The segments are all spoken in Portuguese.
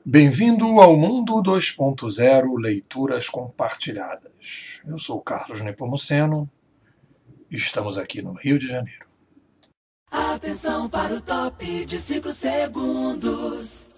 Bem-vindo ao Mundo 2.0 Leituras Compartilhadas. Eu sou Carlos Nepomuceno e estamos aqui no Rio de Janeiro. Atenção para o top de 5 segundos.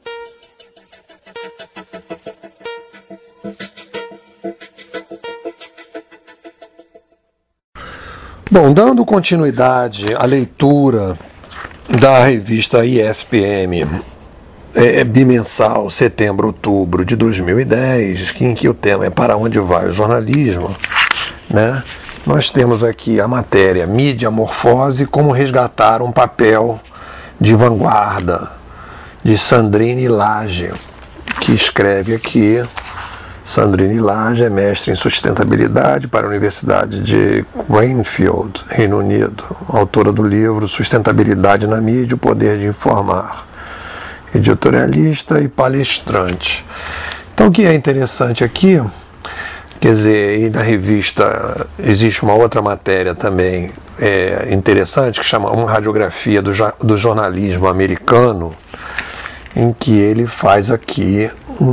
Bom, dando continuidade à leitura da revista ISPM, bimensal, setembro-outubro de 2010, em que o tema é Para Onde Vai o Jornalismo, né? Nós temos aqui a matéria Mídia Morfose, como resgatar um papel de vanguarda, de Sandrine Lage, que escreve aqui. Sandrine Lage é mestre em sustentabilidade para a Universidade de Cranfield, Reino Unido, autora do livro Sustentabilidade na Mídia, o Poder de Informar, editorialista e palestrante. Então, o que é interessante aqui, quer dizer, e na revista existe uma outra matéria também interessante, que chama Uma Radiografia do Jornalismo Americano, em que ele faz aqui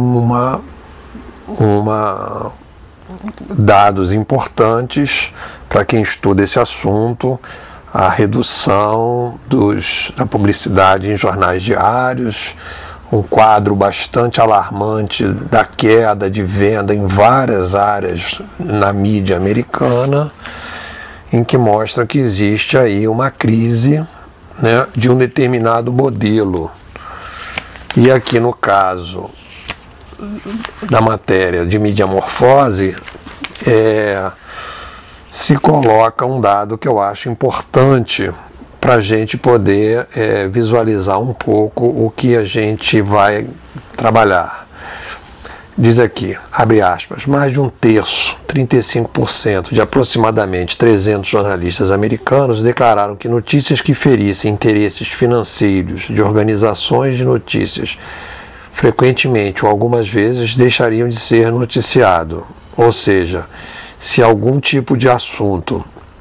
dados importantes para quem estuda esse assunto, a redução da publicidade em jornais diários, um quadro bastante alarmante da queda de venda em várias áreas na mídia americana, em que mostra que existe aí uma crise, né, de um determinado modelo. E aqui no caso da matéria de mídia morfose, se coloca um dado que eu acho importante para a gente poder visualizar um pouco o que a gente vai trabalhar. Diz aqui, abre aspas, mais de um terço, 35% de aproximadamente 300 jornalistas americanos declararam que notícias que ferissem interesses financeiros de organizações de notícias frequentemente ou algumas vezes deixariam de ser noticiado. Ou seja, se algum tipo de assunto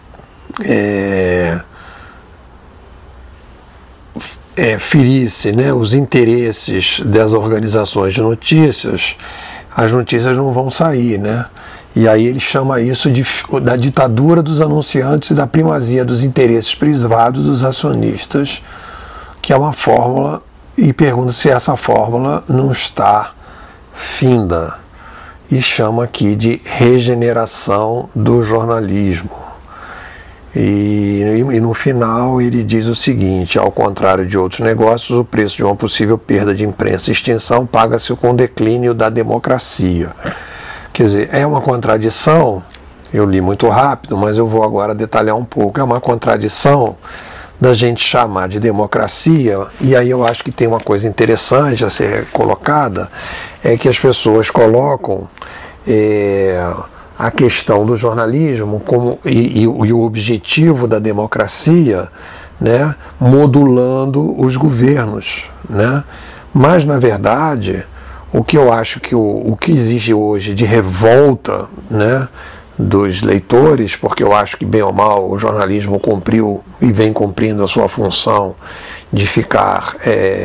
ferisse, né, os interesses das organizações de notícias, as notícias não vão sair, né? E aí ele chama isso da ditadura dos anunciantes e da primazia dos interesses privados dos acionistas, que é uma fórmula, e pergunta se essa fórmula não está finda. E chama aqui de regeneração do jornalismo. E no final ele diz o seguinte: ao contrário de outros negócios, o preço de uma possível perda de imprensa e extinção paga-se com o declínio da democracia. Quer dizer, é uma contradição, eu li muito rápido, mas eu vou agora detalhar um pouco. É uma contradição da gente chamar de democracia, e aí eu acho que tem uma coisa interessante a ser colocada, é que as pessoas colocam a questão do jornalismo e o objetivo da democracia, né, modulando os governos, né? Mas, na verdade, o que eu acho que o que existe hoje de revolta, né, dos leitores, porque eu acho que, bem ou mal, o jornalismo cumpriu e vem cumprindo a sua função de ficar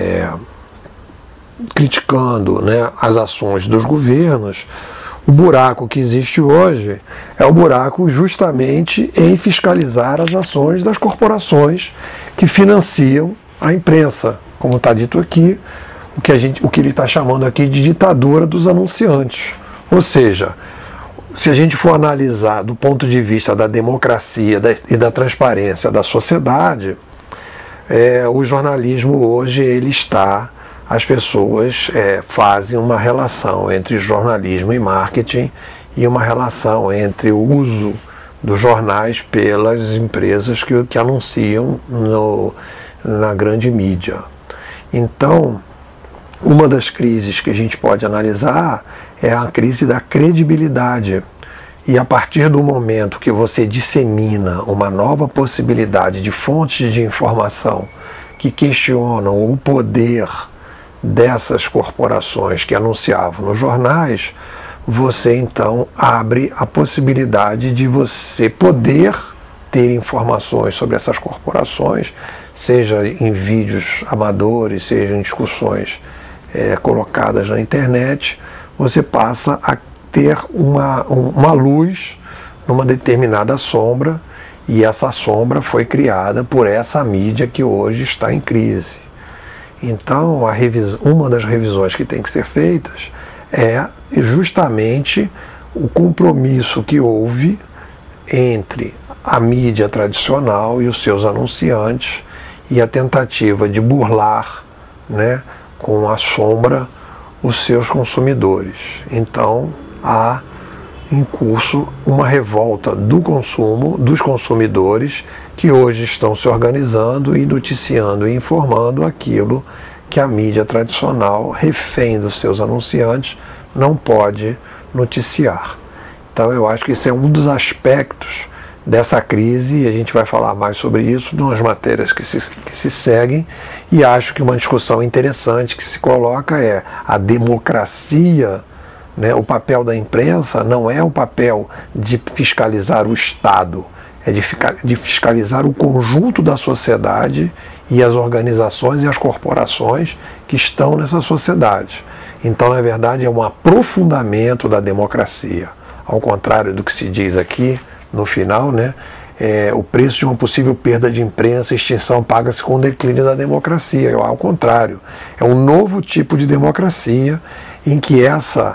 criticando, né, as ações dos governos. O buraco que existe hoje é o buraco justamente em fiscalizar as ações das corporações que financiam a imprensa, como está dito aqui, o que ele está chamando aqui de ditadura dos anunciantes. Ou seja, se a gente for analisar do ponto de vista da democracia e da transparência da sociedade, o jornalismo hoje as pessoas fazem uma relação entre jornalismo e marketing e uma relação entre o uso dos jornais pelas empresas que anunciam na grande mídia. Então, uma das crises que a gente pode analisar é a crise da credibilidade. E a partir do momento que você dissemina uma nova possibilidade de fontes de informação que questionam o poder dessas corporações que anunciavam nos jornais, você então abre a possibilidade de você poder ter informações sobre essas corporações, seja em vídeos amadores, seja em discussões colocadas na internet, você passa a ter uma luz numa determinada sombra, e essa sombra foi criada por essa mídia que hoje está em crise. Então, uma das revisões que tem que ser feitas é justamente o compromisso que houve entre a mídia tradicional e os seus anunciantes e a tentativa de burlar, né, com a sombra os seus consumidores. Então, há em curso uma revolta do consumo, dos consumidores, que hoje estão se organizando e noticiando e informando aquilo que a mídia tradicional, refém dos seus anunciantes, não pode noticiar. Então eu acho que isso é um dos aspectos dessa crise, e a gente vai falar mais sobre isso nas matérias que se seguem, e acho que uma discussão interessante que se coloca é a democracia, né? O papel da imprensa não é o papel de fiscalizar o Estado, é de fiscalizar o conjunto da sociedade e as organizações e as corporações que estão nessa sociedade. Então, na verdade, é um aprofundamento da democracia. Ao contrário do que se diz aqui no final, né? O preço de uma possível perda de imprensa e extinção paga-se com o declínio da democracia. Ao contrário, é um novo tipo de democracia em que essa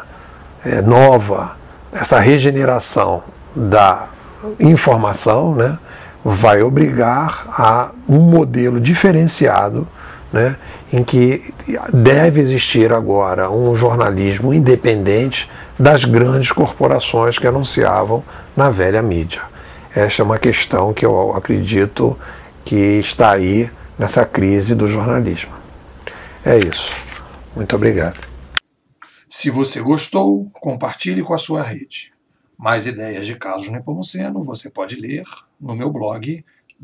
regeneração da informação, né, vai obrigar a um modelo diferenciado, né, em que deve existir agora um jornalismo independente das grandes corporações que anunciavam na velha mídia. Esta é uma questão que eu acredito que está aí nessa crise do jornalismo. É isso. Muito obrigado. Se você gostou, compartilhe com a sua rede. Mais ideias de Carlos Nepomuceno você pode ler no meu blog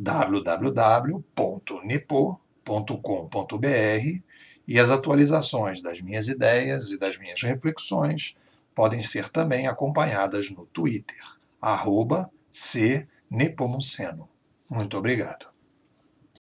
www.nepo.com.br, e as atualizações das minhas ideias e das minhas reflexões podem ser também acompanhadas no Twitter, @cnepomuceno. Muito obrigado.